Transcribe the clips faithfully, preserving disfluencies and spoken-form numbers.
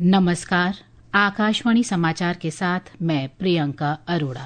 नमस्कार। आकाशवाणी समाचार के साथ मैं प्रियंका अरोड़ा।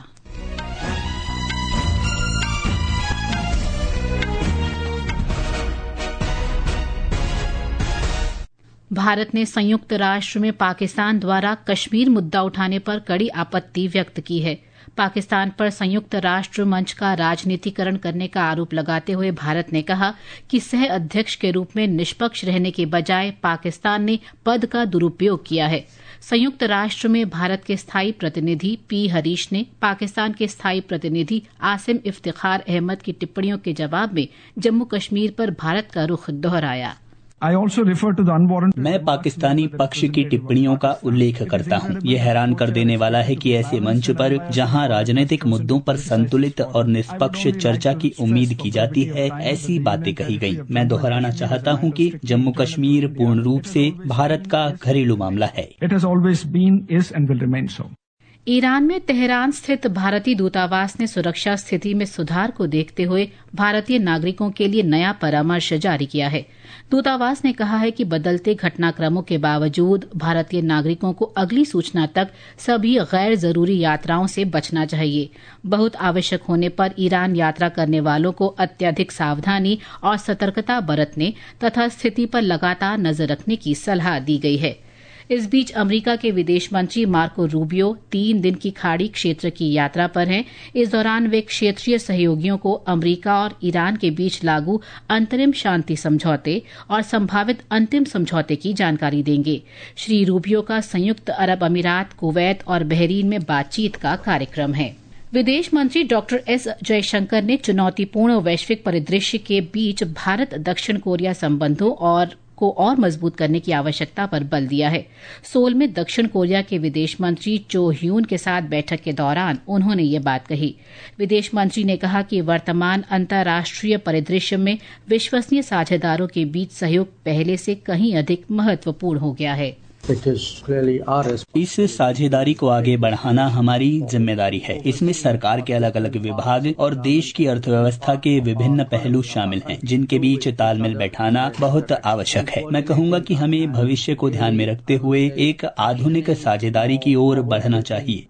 भारत ने संयुक्त राष्ट्र में पाकिस्तान द्वारा कश्मीर मुद्दा उठाने पर कड़ी आपत्ति व्यक्त की है। पाकिस्तान पर संयुक्त राष्ट्र मंच का राजनीतिकरण करने का आरोप लगाते हुए भारत ने कहा कि सह अध्यक्ष के रूप में निष्पक्ष रहने के बजाय पाकिस्तान ने पद का दुरुपयोग किया है। संयुक्त राष्ट्र में भारत के स्थायी प्रतिनिधि पी हरीश ने पाकिस्तान के स्थायी प्रतिनिधि आसिम इफ्तिखार अहमद की टिप्पणियों के जवाब में जम्मू कश्मीर पर भारत का रुख दोहराया। मैं पाकिस्तानी पक्ष की टिप्पणियों का उल्लेख करता हूं। यह हैरान कर देने वाला है कि ऐसे मंच पर जहां राजनीतिक मुद्दों पर संतुलित और निष्पक्ष चर्चा की उम्मीद की जाती है, ऐसी बातें कही गईं। मैं दोहराना चाहता हूं कि जम्मू कश्मीर पूर्ण रूप से भारत का घरेलू मामला है। ईरान में तेहरान स्थित भारतीय दूतावास ने सुरक्षा स्थिति में सुधार को देखते हुए भारतीय नागरिकों के लिए नया परामर्श जारी किया है। दूतावास ने कहा है कि बदलते घटनाक्रमों के बावजूद भारतीय नागरिकों को अगली सूचना तक सभी गैर जरूरी यात्राओं से बचना चाहिए। बहुत आवश्यक होने पर ईरान यात्रा करने वालों को अत्यधिक सावधानी और सतर्कता बरतने तथा स्थिति पर लगातार नजर रखने की सलाह दी गई है। इस बीच अमेरिका के विदेश मंत्री मार्को रूबियो तीन दिन की खाड़ी क्षेत्र की यात्रा पर हैं। इस दौरान वे क्षेत्रीय सहयोगियों को अमेरिका और ईरान के बीच लागू अंतरिम शांति समझौते और संभावित अंतिम समझौते की जानकारी देंगे। श्री रूबियो का संयुक्त अरब अमीरात, कुवैत और बहरीन में बातचीत का कार्यक्रम है। विदेश मंत्री डॉक्टर एस जयशंकर ने चुनौतीपूर्ण वैश्विक परिदृश्य के बीच भारत दक्षिण कोरिया संबंधों और को और मजबूत करने की आवश्यकता पर बल दिया है। सोल में दक्षिण कोरिया के विदेश मंत्री चो ह्यून के साथ बैठक के दौरान उन्होंने ये बात कही। विदेश मंत्री ने कहा कि वर्तमान अंतर्राष्ट्रीय परिदृश्य में विश्वसनीय साझेदारों के बीच सहयोग पहले से कहीं अधिक महत्वपूर्ण हो गया है। इस साझेदारी को आगे बढ़ाना हमारी जिम्मेदारी है। इसमें सरकार के अलग अलग विभाग और देश की अर्थव्यवस्था के विभिन्न पहलू शामिल हैं, जिनके बीच तालमेल बैठाना बहुत आवश्यक है। मैं कहूँगा कि हमें भविष्य को ध्यान में रखते हुए एक आधुनिक साझेदारी की ओर बढ़ना चाहिए।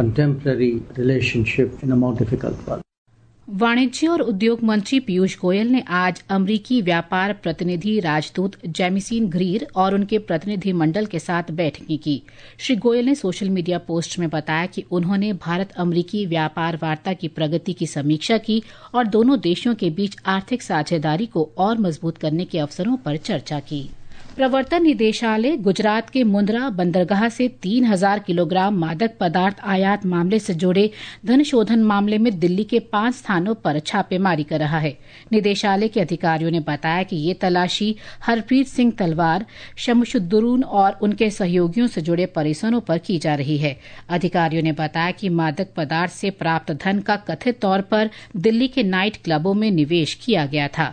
वाणिज्य और उद्योग मंत्री पीयूष गोयल ने आज अमरीकी व्यापार प्रतिनिधि राजदूत जेमिसन ग्रीर और उनके प्रतिनिधि मंडल के साथ बैठकें की। श्री गोयल ने सोशल मीडिया पोस्ट में बताया कि उन्होंने भारत अमरीकी व्यापार वार्ता की प्रगति की समीक्षा की और दोनों देशों के बीच आर्थिक साझेदारी को और मजबूत करने के अवसरों पर चर्चा की। प्रवर्तन निदेशालय गुजरात के मुंद्रा बंदरगाह से तीन हजार किलोग्राम मादक पदार्थ आयात मामले से जुड़े धन शोधन मामले में दिल्ली के पांच स्थानों पर छापेमारी कर रहा है। निदेशालय के अधिकारियों ने बताया कि ये तलाशी हरप्रीत सिंह तलवार, शमशुद्दून और उनके सहयोगियों से जुड़े परिसरों पर की जा रही है। अधिकारियों ने बताया कि मादक पदार्थ से प्राप्त धन का कथित तौर पर दिल्ली के नाइट क्लबों में निवेश किया गया था।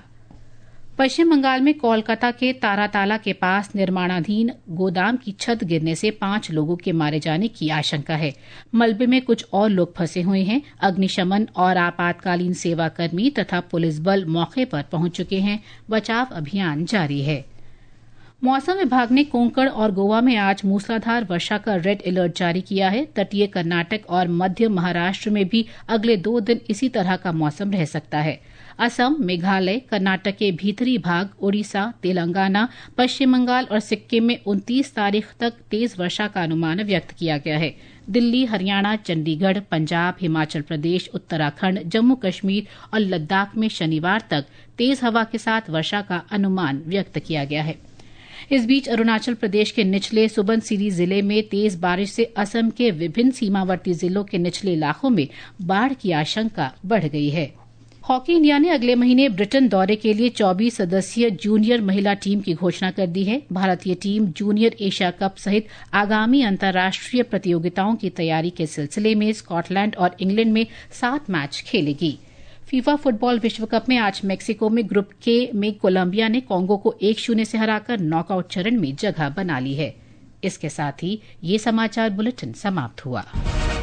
पश्चिम बंगाल में कोलकाता के ताराताला के पास निर्माणाधीन गोदाम की छत गिरने से पांच लोगों के मारे जाने की आशंका है। मलबे में कुछ और लोग फंसे हुए हैं। अग्निशमन और आपातकालीन सेवा कर्मी तथा पुलिस बल मौके पर पहुंच चुके हैं। बचाव अभियान जारी है। मौसम विभाग ने कोंकण और गोवा में आज मूसलाधार वर्षा का रेड अलर्ट जारी किया है। तटीय कर्नाटक और मध्य महाराष्ट्र में भी अगले दो दिन इसी तरह का मौसम रह सकता है। असम, मेघालय, कर्नाटक के भीतरी भाग, ओडिशा, तेलंगाना, पश्चिम बंगाल और सिक्किम में उनतीस तारीख तक तेज वर्षा का अनुमान व्यक्त किया गया है। दिल्ली, हरियाणा, चंडीगढ़, पंजाब, हिमाचल प्रदेश, उत्तराखंड, जम्मू कश्मीर और लद्दाख में शनिवार तक तेज हवा के साथ वर्षा का अनुमान व्यक्त किया गया है। इस बीच अरुणाचल प्रदेश के निचले सुबनसिरी जिले में तेज बारिश से असम के विभिन्न सीमावर्ती जिलों के निचले इलाकों में बाढ़ की आशंका बढ़ गई है। हॉकी इंडिया ने अगले महीने ब्रिटेन दौरे के लिए चौबीस सदस्यीय जूनियर महिला टीम की घोषणा कर दी है। भारतीय टीम जूनियर एशिया कप सहित आगामी अंतर्राष्ट्रीय प्रतियोगिताओं की तैयारी के सिलसिले में स्कॉटलैंड और इंग्लैंड में सात मैच खेलेगी। फीफा फुटबॉल विश्व कप में आज मेक्सिको में ग्रुप के में कोलंबिया ने कांगो को एक शून्य से हराकर नॉकआउट चरण में जगह बना ली है। इसके साथ ही ये समाचार बुलेटिन समाप्त हुआ।